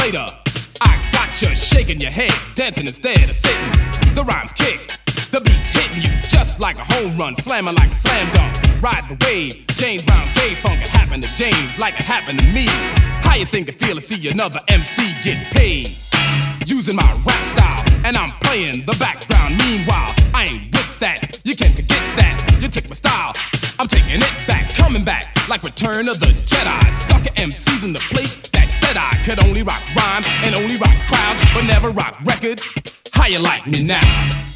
later, I got you shaking your head, dancing instead of sitting. The rhymes kick, the beat's hitting you just like a home run, slamming like a slam dunk. Ride the wave, James Brown, gay funk. It happened to James like it happened to me. How you think it feel to see another MC get paid? Using my rap style, and I'm playing the background. Meanwhile, I ain't with that. You can't forget that. You took my style, I'm taking it back, coming back like Return of the Jedi. Sucker MCs in the place that said I could only rock rhyme and only rock crowds, but never rock records. How you like me now?